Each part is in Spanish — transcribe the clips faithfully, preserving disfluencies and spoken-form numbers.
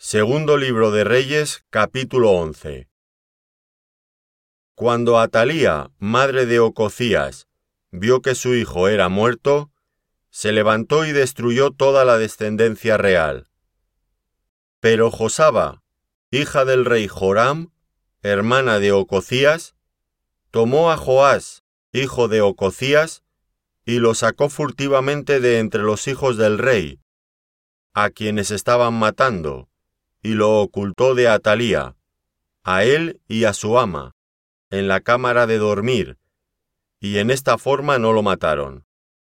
Segundo libro de Reyes, capítulo once. Cuando Atalía, madre de Ococías, vio que su hijo era muerto, se levantó y destruyó toda la descendencia real. Pero Josaba, hija del rey Joram, hermana de Ococías, tomó a Joás, hijo de Ococías, y lo sacó furtivamente de entre los hijos del rey, a quienes estaban matando, y lo ocultó de Atalía, a él y a su ama, en la cámara de dormir, y en esta forma no lo mataron.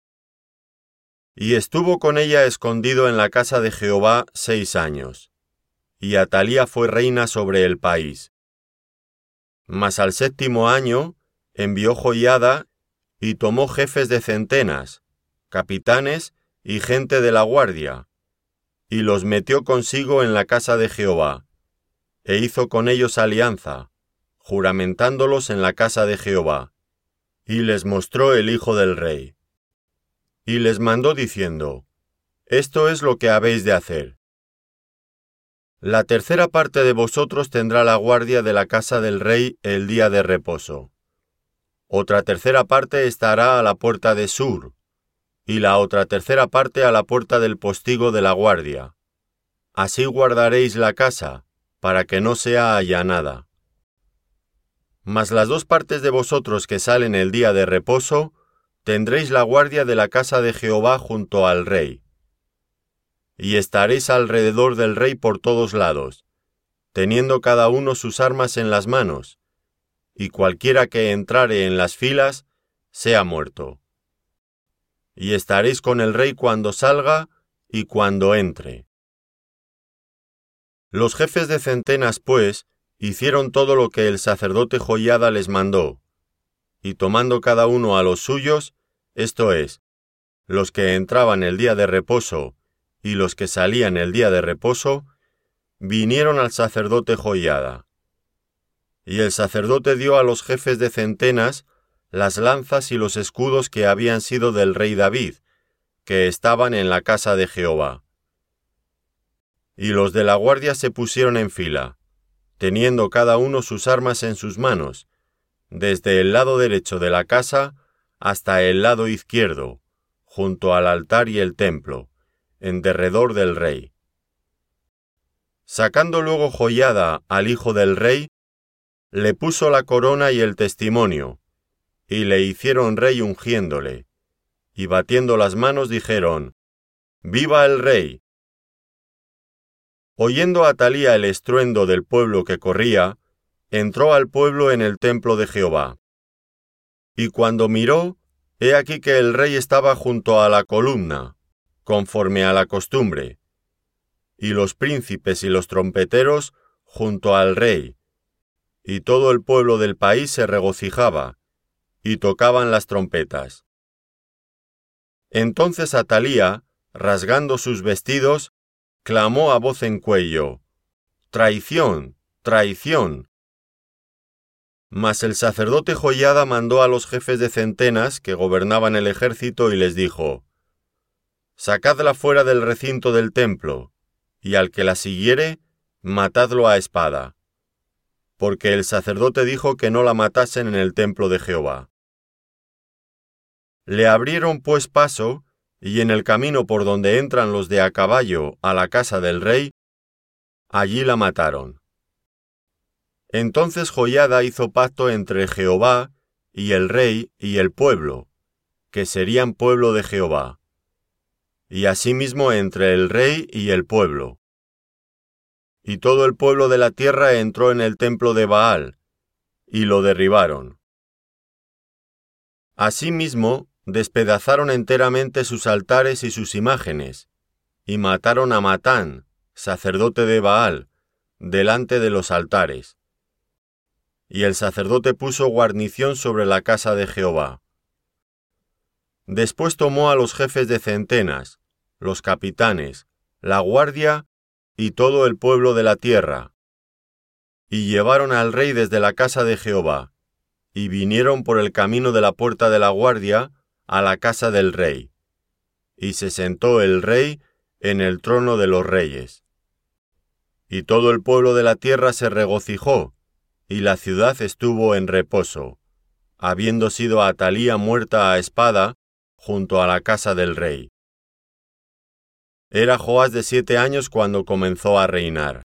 Y estuvo con ella escondido en la casa de Jehová seis años, y Atalía fue reina sobre el país. Mas al séptimo año envió Joiada y tomó jefes de centenas, capitanes y gente de la guardia, y los metió consigo en la casa de Jehová, e hizo con ellos alianza, juramentándolos en la casa de Jehová, y les mostró el hijo del rey. Y les mandó diciendo: Esto es lo que habéis de hacer. La tercera parte de vosotros tendrá la guardia de la casa del rey el día de reposo. Otra tercera parte estará a la puerta de Sur, y la otra tercera parte a la puerta del postigo de la guardia. Así guardaréis la casa, para que no sea allanada. Mas las dos partes de vosotros que salen el día de reposo, tendréis la guardia de la casa de Jehová junto al rey. Y estaréis alrededor del rey por todos lados, teniendo cada uno sus armas en las manos, y cualquiera que entrare en las filas, sea muerto. Y estaréis con el rey cuando salga y cuando entre. Los jefes de centenas, pues, hicieron todo lo que el sacerdote Joiada les mandó, y tomando cada uno a los suyos, esto es, los que entraban el día de reposo y los que salían el día de reposo, vinieron al sacerdote Joiada. Y el sacerdote dio a los jefes de centenas las lanzas y los escudos que habían sido del rey David, que estaban en la casa de Jehová. Y los de la guardia se pusieron en fila, teniendo cada uno sus armas en sus manos, desde el lado derecho de la casa hasta el lado izquierdo, junto al altar y el templo, en derredor del rey. Sacando luego Joiada al hijo del rey, le puso la corona y el testimonio, y le hicieron rey ungiéndole, y batiendo las manos dijeron: ¡Viva el rey! Oyendo Atalía el estruendo del pueblo que corría, entró al pueblo en el templo de Jehová. Y cuando miró, he aquí que el rey estaba junto a la columna, conforme a la costumbre, y los príncipes y los trompeteros junto al rey, y todo el pueblo del país se regocijaba, y tocaban las trompetas. Entonces Atalía, rasgando sus vestidos, clamó a voz en cuello: ¡Traición! ¡Traición! Mas el sacerdote Joiada mandó a los jefes de centenas que gobernaban el ejército y les dijo: Sacadla fuera del recinto del templo, y al que la siguiere, matadlo a espada. Porque el sacerdote dijo que no la matasen en el templo de Jehová. Le abrieron pues paso, y en el camino por donde entran los de a caballo a la casa del rey, allí la mataron. Entonces Joiada hizo pacto entre Jehová y el rey y el pueblo, que serían pueblo de Jehová, y asimismo entre el rey y el pueblo. Y todo el pueblo de la tierra entró en el templo de Baal, y lo derribaron. Asimismo, despedazaron enteramente sus altares y sus imágenes, y mataron a Matán, sacerdote de Baal, delante de los altares. Y el sacerdote puso guarnición sobre la casa de Jehová. Después tomó a los jefes de centenas, los capitanes, la guardia y todo el pueblo de la tierra, y llevaron al rey desde la casa de Jehová, y vinieron por el camino de la puerta de la guardia a la casa del rey, y se sentó el rey en el trono de los reyes. y todo el pueblo de la tierra se regocijó, y la ciudad estuvo en reposo, habiendo sido Atalía muerta a espada junto a la casa del rey. Era Joás de siete años cuando comenzó a reinar.